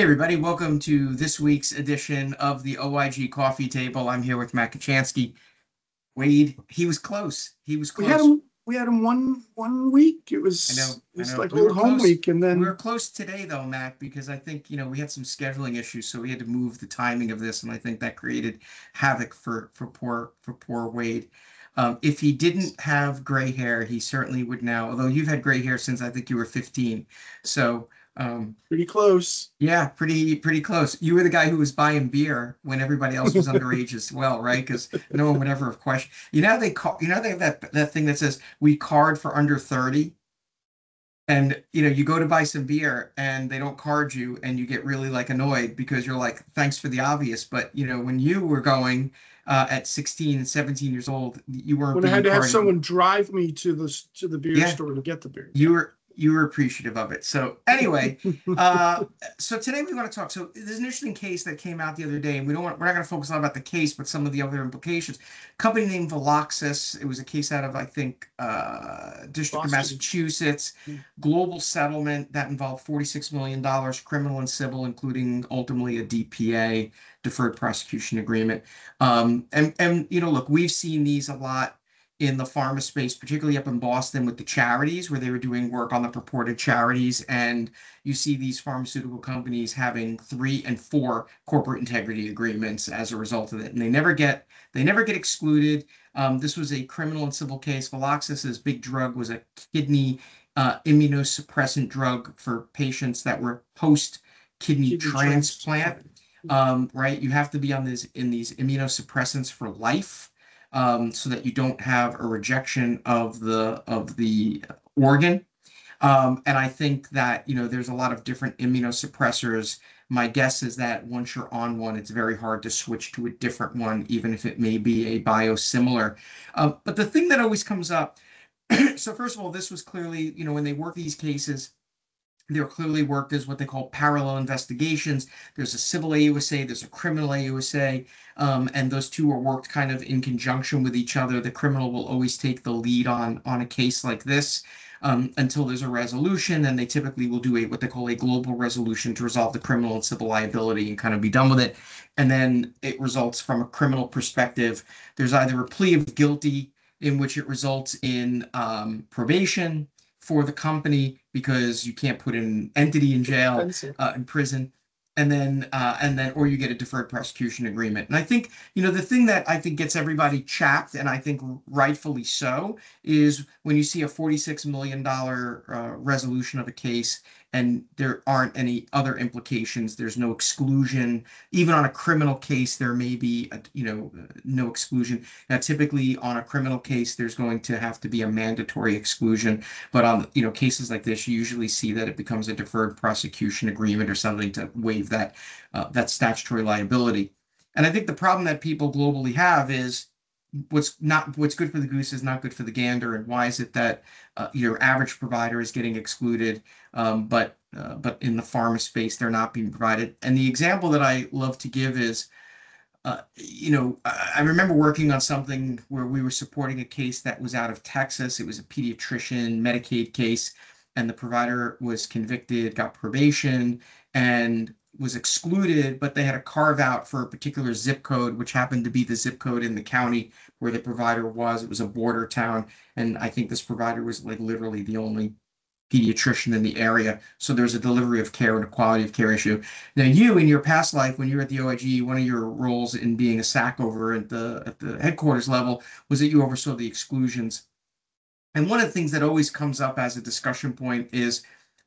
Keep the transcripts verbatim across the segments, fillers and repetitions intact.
everybody. Welcome to this week's edition of the O I G Coffee Table. I'm here with Matt Kachansky. Wade, he was close. He was We had close. him. We had him one one week. It I was know, it I was know. like a We were little home close. week, and We were then close today, though, Matt, because I think, you know, we had some scheduling issues, so we had to move the timing of this, and I think that created havoc for for poor for poor Wade. Um, if he didn't have gray hair, he certainly would now. Although you've had gray hair since I think you were fifteen, so. Um, pretty close. Yeah, pretty pretty close. You were the guy who was buying beer when everybody else was underage as well, right? Because no one would ever have questioned. You know they call. You know they have that that thing that says we card for under thirty, and you know you go to buy some beer and they don't card you, and you get really like annoyed because you're like, thanks for the obvious, but you know when you were going uh, at sixteen and seventeen years old, you weren't When I being had to have carded. someone drive me to the to the beer Yeah, store to get the beer. you were you were appreciative of it. So anyway, uh, so today we want to talk. So there's an interesting case that came out the other day, and we don't want we're not going to focus a lot about the case, but some of the other implications. Company named Veloxis. It was a case out of I think uh, District of Boston. Massachusetts. Mm. Global settlement that involved forty-six million dollars, criminal and civil, including ultimately a D P A, deferred prosecution agreement. Um, and and you know, look, we've seen these a lot in the pharma space, particularly up in Boston with the charities where they were doing work on the purported charities. And you see these pharmaceutical companies having three and four corporate integrity agreements as a result of it. And they never get they never get excluded. Um, this was a criminal and civil case. Veloxis's big drug was a kidney uh, immunosuppressant drug for patients that were post kidney Kidney transplant. transplant. Um, right? You have to be on these in these immunosuppressants for life. Um, so that you don't have a rejection of the of the organ. Um, and I think that you know there's a lot of different immunosuppressors. My guess is that once you're on one, it's very hard to switch to a different one, even if it may be a biosimilar. Uh, but the thing that always comes up, so first of all, this was clearly, you know, when they work these cases, they're clearly worked as what they call parallel investigations. There's a civil A U S A, there's a criminal A U S A, um, and those two are worked kind of in conjunction with each other. The criminal will always take the lead on, on a case like this um, until there's a resolution, and they typically will do a what they call a global resolution to resolve the criminal and civil liability and kind of be done with it. And then it results from a criminal perspective. There's either a plea of guilty in which it results in um, probation for the company because you can't put an entity in jail, uh, in prison, and then uh, and then or you get a deferred prosecution agreement. And I think you know the thing that I think gets everybody chapped, and I think rightfully so, is when you see a forty-six million dollar uh, resolution of a case and there aren't any other implications. There's no exclusion. Even on a criminal case, there may be a, you know no exclusion. Now, typically on a criminal case, there's going to have to be a mandatory exclusion. But on you know cases like this, you usually see that it becomes a deferred prosecution agreement or something to waive that uh, that statutory liability. And I think the problem that people globally have is what's not what's good for the goose is not good for the gander. And why is it that uh, your average provider is getting excluded, um, but uh, but in the pharma space they're not being provided? And the example that I love to give is uh, you know, I, I remember working on something where we were supporting a case that was out of Texas. It was a pediatrician Medicaid case, and the provider was convicted, got probation, and was excluded, but they had a carve out for a particular zip code, which happened to be the zip code in the county where the provider was. It was a border town, and I think this provider was like literally the only pediatrician in the area. So there's a delivery of care and a quality of care issue. Now, you in your past life, when you were at the O I G, one of your roles in being a S A C over at the at the headquarters level was that you oversaw the exclusions. And one of the things that always comes up as a discussion point is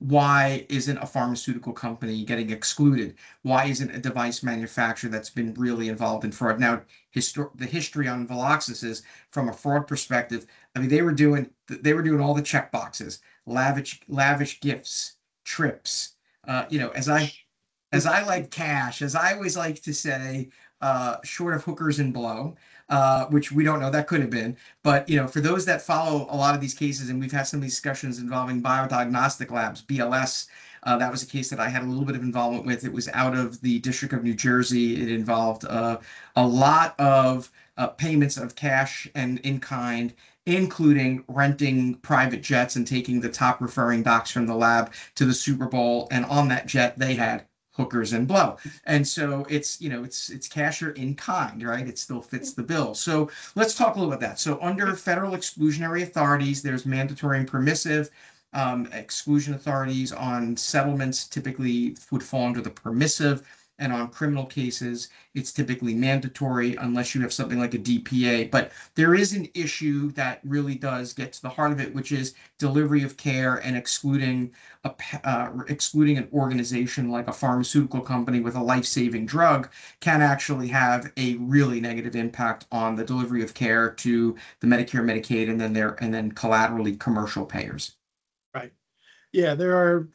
why isn't a pharmaceutical company getting excluded? Why isn't a device manufacturer that's been really involved in fraud? Now, histor- the history on Veloxis is from a fraud perspective. I mean, they were doing they were doing all the check boxes, lavish lavish gifts, trips. Uh, you know, as I as I like cash, as I always like to say, uh, short of hookers and blow, uh, which we don't know, that could have been. But you know, for those that follow a lot of these cases, and we've had some of these discussions involving biodiagnostic labs, B L S. Uh, that was a case that I had a little bit of involvement with. It was out of the District of New Jersey. It involved uh, a lot of uh, payments of cash and in kind, including renting private jets and taking the top referring docs from the lab to the Super Bowl. And on that jet, they had hookers and blow. And so it's, you know, it's it's cash or in kind, right? It still fits the bill. So let's talk a little about that. So under federal exclusionary authorities, there's mandatory and permissive. Um, exclusion authorities on settlements typically would fall under the permissive, and on criminal cases, it's typically mandatory unless you have something like a D P A. But there is an issue that really does get to the heart of it, which is delivery of care and excluding a uh, excluding an organization like a pharmaceutical company with a life-saving drug can actually have a really negative impact on the delivery of care to the Medicare, Medicaid, and then their and then collaterally commercial payers. Right. Yeah, there are a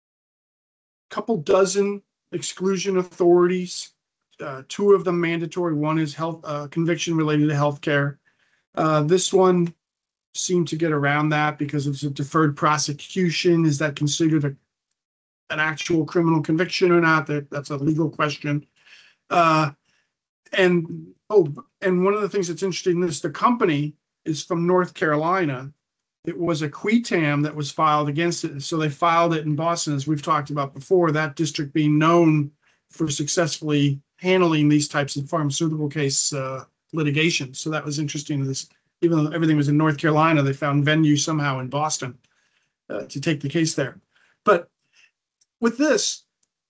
couple dozen exclusion authorities. Uh, two of them mandatory. One is health uh, conviction related to healthcare. Uh, this one seemed to get around that because it's a deferred prosecution. Is that considered a, an actual criminal conviction or not? That that's a legal question. Uh, and oh, and one of the things that's interesting is the company is from North Carolina. It was a quitam that was filed against it. So they filed it in Boston, as we've talked about before, that district being known for successfully handling these types of pharmaceutical case uh, litigation. So that was interesting. This, even though everything was in North Carolina, they found venue somehow in Boston uh, to take the case there. But with this,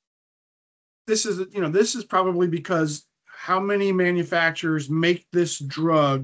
this is, you know, this is probably because how many manufacturers make this drug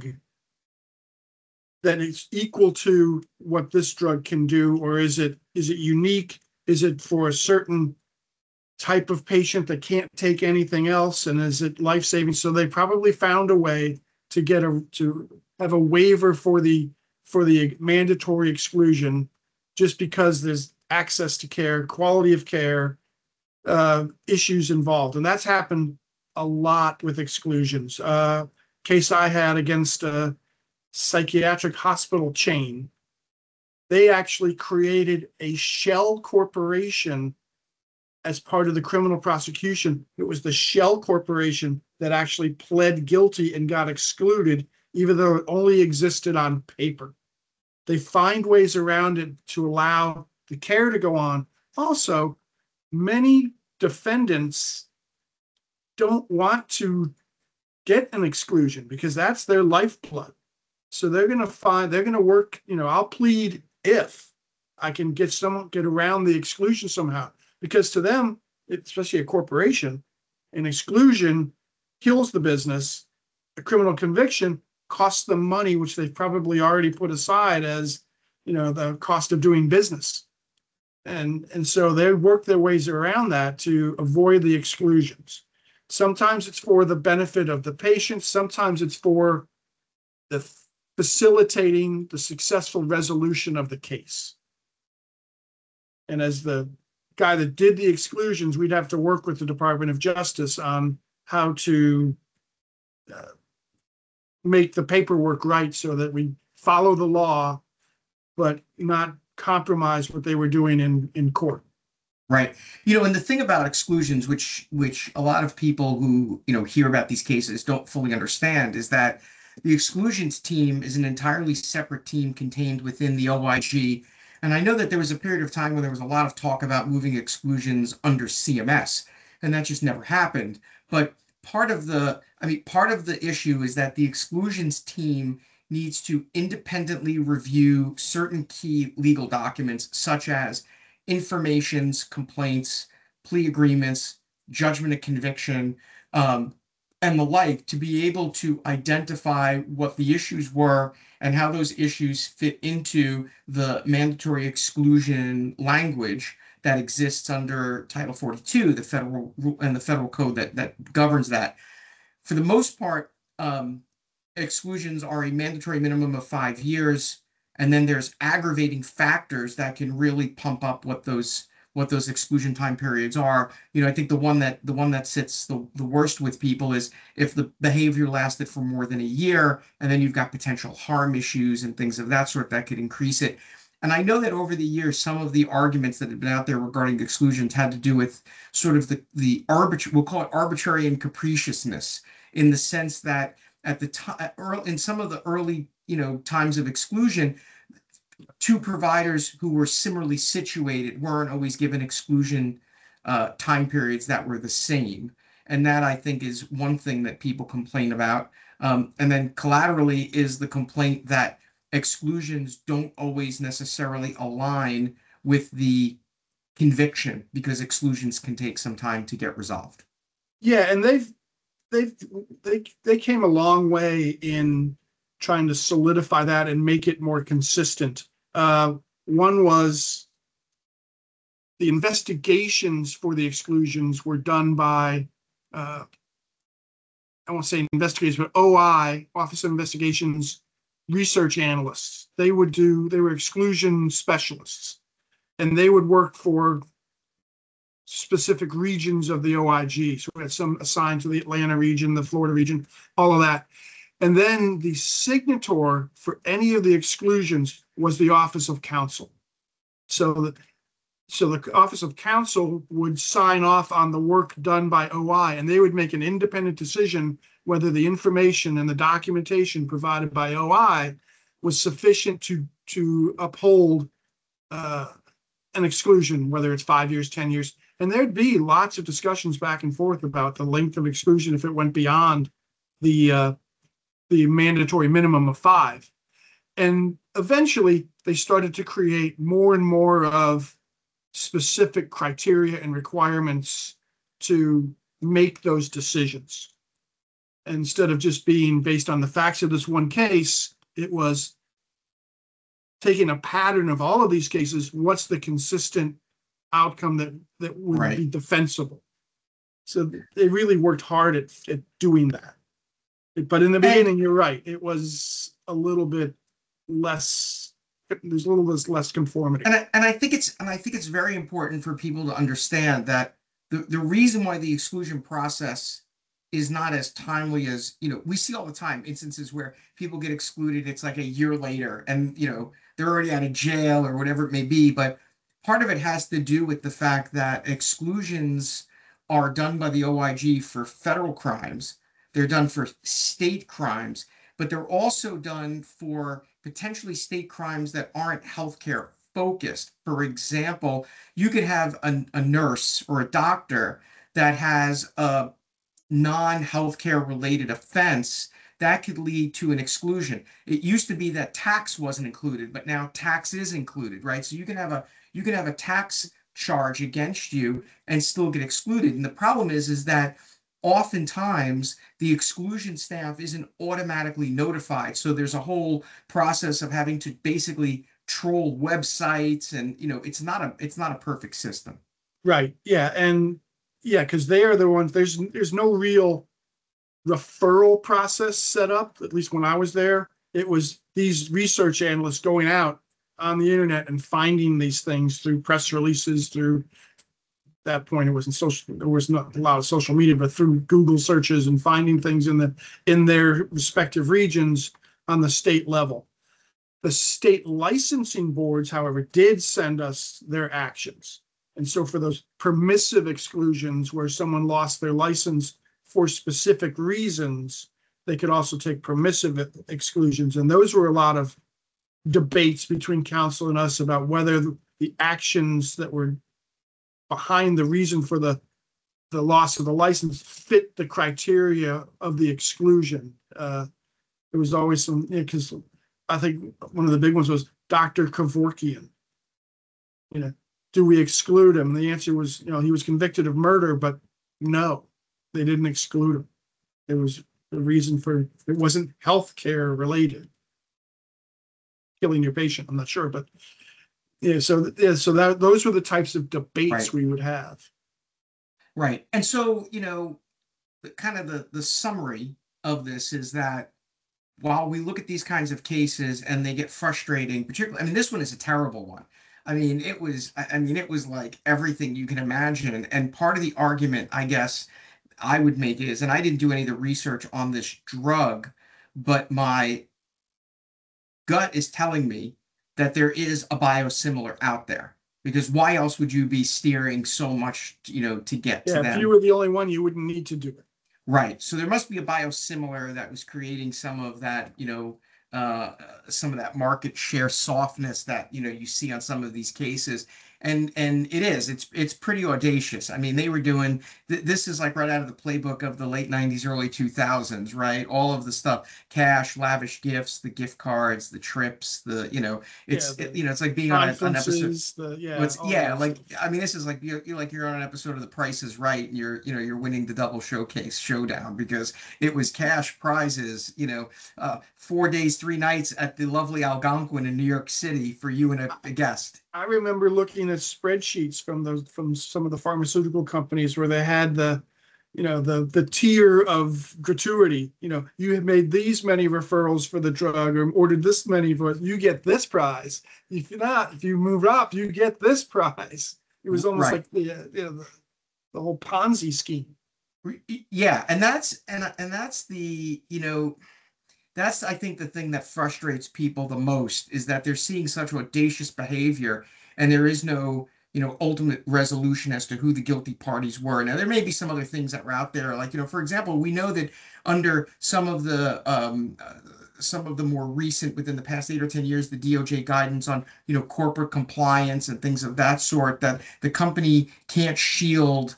that it's equal to what this drug can do, or is it is it unique? Is it for a certain type of patient that can't take anything else, and is it life-saving? So they probably found a way to get a to have a waiver for the for the mandatory exclusion, just because there's access to care, quality of care uh, issues involved, and that's happened a lot with exclusions. Uh, case I had against uh, psychiatric hospital chain, they actually created a shell corporation as part of the criminal prosecution. It was the shell corporation that actually pled guilty and got excluded, even though it only existed on paper. They find ways around it to allow the care to go on. Also, many defendants don't want to get an exclusion because that's their lifeblood. So they're going to find, they're going to work, you know, I'll plead if I can get someone, get around the exclusion somehow, because to them, especially a corporation, an exclusion kills the business. A criminal conviction costs them money, which they've probably already put aside as, you know, the cost of doing business. And, and so they work their ways around that to avoid the exclusions. Sometimes it's for the benefit of the patient. Sometimes it's for the facilitating the successful resolution of the case. And as the guy that did the exclusions, we'd have to work with the Department of Justice on how to uh, make the paperwork right so that we follow the law, but not compromise what they were doing in, in court. Right. You know, and the thing about exclusions, which which a lot of people who, you know, hear about these cases don't fully understand, is that the exclusions team is an entirely separate team contained within the O I G. And I know that there was a period of time when there was a lot of talk about moving exclusions under C M S, and that just never happened. But part of the, I mean, part of the issue is that the exclusions team needs to independently review certain key legal documents, such as informations, complaints, plea agreements, judgment of conviction, um, and the like, to be able to identify what the issues were and how those issues fit into the mandatory exclusion language that exists under Title forty-two, the federal and the federal code that that governs that. For the most part, um, exclusions are a mandatory minimum of five years, and then there's aggravating factors that can really pump up what those what those exclusion time periods are. You know, I think the one that the one that sits the, the worst with people is if the behavior lasted for more than a year, and then you've got potential harm issues and things of that sort that could increase it. And I know that over the years, some of the arguments that have been out there regarding exclusions had to do with sort of the the arbitrary, we'll call it arbitrary and capriciousness, in the sense that at the time, in some of the early, you know, times of exclusion, two providers who were similarly situated weren't always given exclusion uh, time periods that were the same. And that I think is one thing that people complain about. Um, and then collaterally is the complaint that exclusions don't always necessarily align with the conviction because exclusions can take some time to get resolved. Yeah, and they've they've they they came a long way in trying to solidify that and make it more consistent. Uh, one was the investigations for the exclusions were done by uh, I won't say investigators, but O I, Office of Investigations research analysts. They would do, they were exclusion specialists, and they would work for specific regions of the O I G. So we had some assigned to the Atlanta region, the Florida region, all of that. And then the signator for any of the exclusions was the Office of Counsel. So that so the Office of Counsel would sign off on the work done by O I, and they would make an independent decision whether the information and the documentation provided by O I was sufficient to to uphold uh, an exclusion, whether it's five years, ten years. And there'd be lots of discussions back and forth about the length of exclusion if it went beyond the uh, the mandatory minimum of five. And eventually, they started to create more and more of specific criteria and requirements to make those decisions. Instead of just being based on the facts of this one case, it was taking a pattern of all of these cases. What's the consistent outcome that, that would Right. be defensible? So they really worked hard at, at doing that. But in the beginning, And, you're right. It was a little bit less, there's a little less, less conformity. and I, and I think it's and I think it's very important for people to understand that the, the reason why the exclusion process is not as timely as, you know, we see all the time instances where people get excluded, it's like a year later and, you know, they're already out of jail or whatever it may be. But part of it has to do with the fact that exclusions are done by the O I G for federal crimes. They're done for state crimes, but they're also done for potentially state crimes that aren't healthcare focused. For example, you could have a, a nurse or a doctor that has a non-healthcare related offense that could lead to an exclusion. It used to be that tax wasn't included, but now tax is included, right? So you can have a you can have a tax charge against you and still get excluded. And the problem is, is that oftentimes the exclusion staff isn't automatically notified. So there's a whole process of having to basically troll websites, and you know, it's not a it's not a perfect system. Right. Yeah. And yeah, because they are the ones, there's there's no real referral process set up, at least when I was there. It was these research analysts going out on the internet and finding these things through press releases, through that point it wasn't social, there was not a lot of social media, but through Google searches and finding things in the in their respective regions on the state level. The state licensing boards, however, did send us their actions. And so for those permissive exclusions where someone lost their license for specific reasons, they could also take permissive exclusions. And those were a lot of debates between council and us about whether the actions that were behind the reason for the, the loss of the license fit the criteria of the exclusion. Uh, there was always some, because you know, I think one of the big ones was Doctor Kevorkian. You know, do we exclude him? The answer was, you know, he was convicted of murder, but no, they didn't exclude him. There was a reason for it. Wasn't healthcare related. Killing your patient, I'm not sure, but yeah. So yeah, so that those were the types of debates Right. we would have. Right. And so, you know, the, kind of the the summary of this is that while we look at these kinds of cases and they get frustrating, particularly, I mean, this one is a terrible one. I mean, it was, I I mean, it was like everything you can imagine. And part of the argument, I guess, I would make is, and I didn't do any of the research on this drug, but my gut is telling me that there is a biosimilar out there. Because why else would you be steering so much, you know, to get to Yeah, them? if you were the only one, you wouldn't need to do it. Right. So there must be a biosimilar that was creating some of that, you know, uh, some of that market share softness that, you know, you see on some of these cases. And and it is. It's it's pretty audacious. I mean, they were doing th this is like right out of the playbook of the late nineties, early two thousands, right? All of the stuff, cash, lavish gifts, the gift cards, the trips, the you know, Yeah, it's it, the you know, it's like being on a, an episode. conferences, the, yeah, What's all yeah, that like stuff. I mean, this is like you're, you're like you're on an episode of The Price is Right, and you're you know you're winning the double showcase showdown because it was cash prizes, you know, uh, four days, three nights at the lovely Algonquin in New York City for you and a, a guest. I remember looking at spreadsheets from those, from some of the pharmaceutical companies where they had the, you know, the, the tier of gratuity, you know, you have made these many referrals for the drug or ordered this many for it, you get this prize. If you're not, if you move up, you get this prize. It was almost Right. like the, uh, you know, the, the whole Ponzi scheme. Yeah, and that's and and that's the, you know, that's I think the thing that frustrates people the most is that they're seeing such audacious behavior and there is no, you know, ultimate resolution as to who the guilty parties were. Now there may be some other things that were out there, like, you know, for example, we know that under some of the um uh, some of the more recent within the past eight or ten years, the D O J guidance on, you know, corporate compliance and things of that sort, that the company can't shield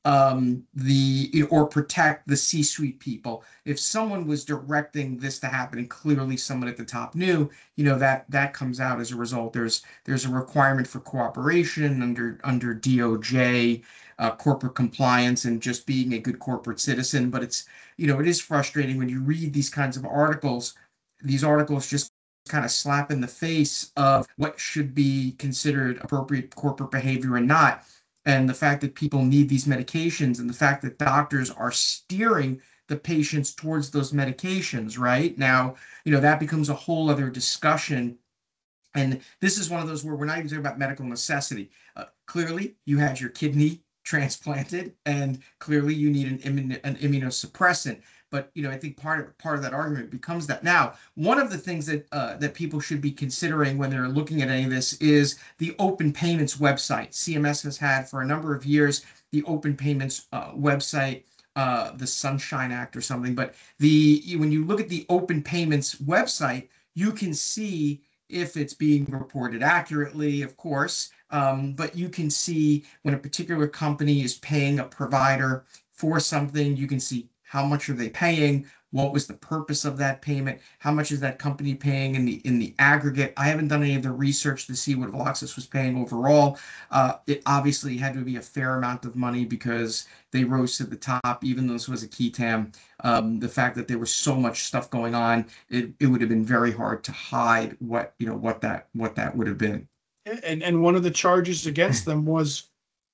um the you know, or protect the C-suite people. If someone was directing this to happen and clearly someone at the top knew, you know, that that comes out as a result. There's there's a requirement for cooperation under under D O J, uh, corporate compliance, and just being a good corporate citizen. But it's, you know, it is frustrating when you read these kinds of articles. These articles just kind of slap in the face of what should be considered appropriate corporate behavior and not. And the fact that people need these medications and the fact that doctors are steering the patients towards those medications, right? Now, you know, that becomes a whole other discussion. And this is one of those where we're not even talking about medical necessity. Uh, clearly, you had your kidney transplanted, and clearly you need an, immun- an immunosuppressant. But you know, I think part of part of that argument becomes that now one of the things that uh, that people should be considering when they're looking at any of this is the Open Payments website. C M S has had for a number of years the Open Payments uh, website, uh, the Sunshine Act or something. But the when you look at the Open Payments website, you can see if it's being reported accurately, of course, um, but you can see when a particular company is paying a provider for something, you can see how much are they paying, what was the purpose of that payment, how much is that company paying in the in the aggregate. I haven't done any of the research to see what Veloxis was paying overall. Uh, it obviously had to be a fair amount of money because they rose to the top, even though this was a key tam. Um, the fact that there was so much stuff going on, it, it would have been very hard to hide what, you know, what that what that would have been. And, and one of the charges against them was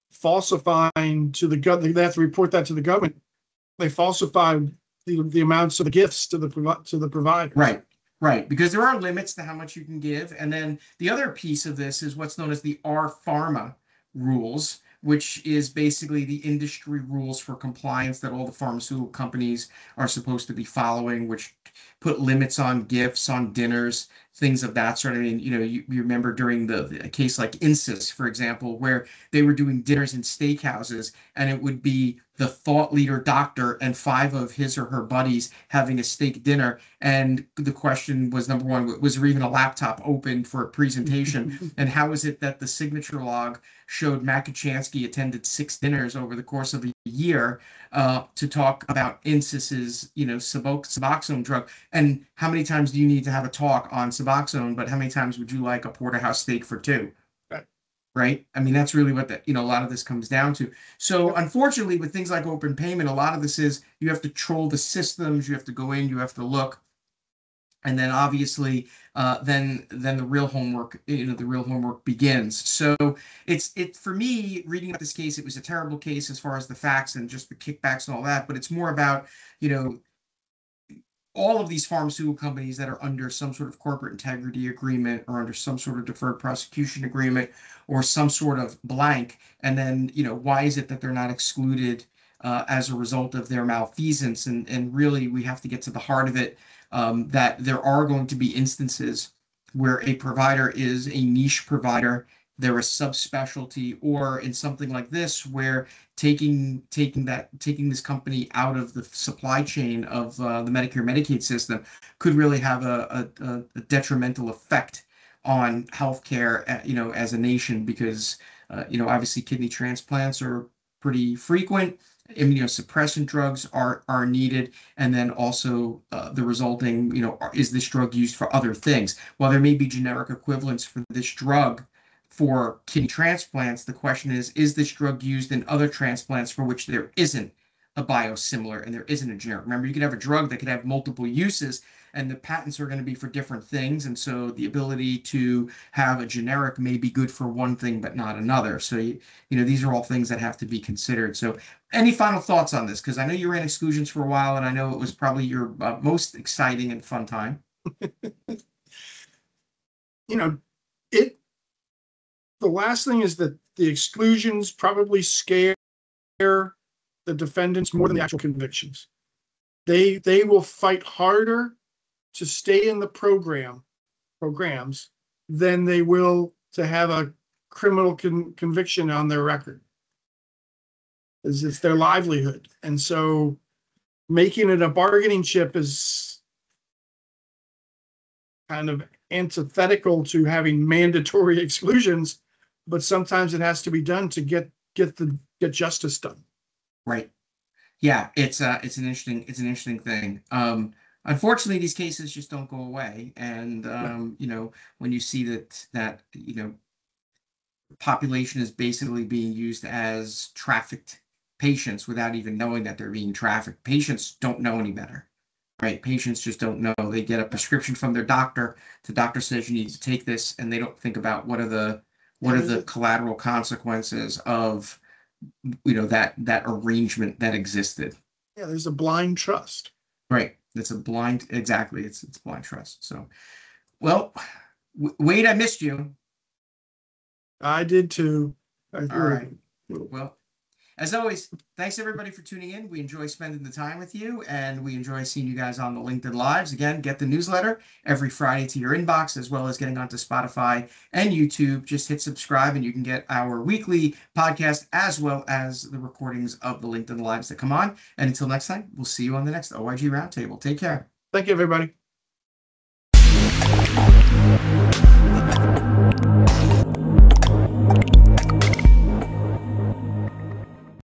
falsifying to the government. They have to report that to the government. They falsified the, the amounts of the gifts to the to the providers. Right, right, because there are limits to how much you can give. And then the other piece of this is what's known as the R Pharma rules, which is basically the industry rules for compliance that all the pharmaceutical companies are supposed to be following, which put limits on gifts, on dinners, things of that sort. I mean, you know, you, you remember during the, the case like Insys, for example, where they were doing dinners in steakhouses, and it would be the thought leader doctor and five of his or her buddies having a steak dinner. And the question was, number one, was there even a laptop open for a presentation? And how is it that the signature log showed Makachansky attended six dinners over the course of a year uh, to talk about Insys's, you know, Suboxone drug? And how many times do you need to have a talk on Suboxone? But how many times would you like a porterhouse steak for two? Right. Right? I mean, that's really what the, you know, a lot of this comes down to. So Yep. unfortunately, with things like open payment, a lot of this is you have to troll the systems, you have to go in, you have to look. And then obviously, uh, then then the real homework, you know, the real homework begins. So it's it for me, reading about this case, it was a terrible case as far as the facts and just the kickbacks and all that. But it's more about, you know, all of these pharmaceutical companies that are under some sort of corporate integrity agreement or under some sort of deferred prosecution agreement or some sort of blank. And then, you know, why is it that they're not excluded uh, as a result of their malfeasance? And, and really, we have to get to the heart of it, um, that there are going to be instances where a provider is a niche provider, they're a subspecialty, or in something like this, where taking taking that taking this company out of the supply chain of uh, the Medicare Medicaid system could really have a, a, a detrimental effect on healthcare, uh, you know, as a nation, because uh, you know, obviously kidney transplants are pretty frequent. Immunosuppressant drugs are are needed, and then also uh, the resulting, you know, is this drug used for other things? While there may be generic equivalents for this drug for kidney transplants, the question is, is this drug used in other transplants for which there isn't a biosimilar and there isn't a generic? Remember, you could have a drug that could have multiple uses, and the patents are going to be for different things. And so the ability to have a generic may be good for one thing, but not another. So, you, you know, these are all things that have to be considered. So any final thoughts on this? Because I know you ran exclusions for a while, and I know it was probably your uh, most exciting and fun time. You know, it, the last thing is that the exclusions probably scare the defendants more than the actual convictions. They, they will fight harder to stay in the program, programs, than they will to have a criminal con conviction on their record. It's, it's their livelihood. And so making it a bargaining chip is kind of antithetical to having mandatory exclusions, but sometimes it has to be done to get, get the, get justice done. Right. Yeah, it's uh it's an interesting, it's an interesting thing. Um, unfortunately, these cases just don't go away. And um, you know, when you see that that, you know, population is basically being used as trafficked patients without even knowing that they're being trafficked. Patients don't know any better, right? Patients just don't know. They get a prescription from their doctor. The doctor says you need to take this, and they don't think about what are the what are the collateral consequences of, you know, that that arrangement that existed. Yeah, there's a blind trust. Right. It's a blind, exactly. It's it's blind trust. So, well, Wade, I missed you. I did too. I All right. Well, as always, thanks everybody for tuning in. We enjoy spending the time with you, and we enjoy seeing you guys on the LinkedIn Lives. Again, get the newsletter every Friday to your inbox, as well as getting onto Spotify and YouTube. Just hit subscribe, and you can get our weekly podcast as well as the recordings of the LinkedIn Lives that come on. And until next time, we'll see you on the next O I G Roundtable. Take care. Thank you, everybody.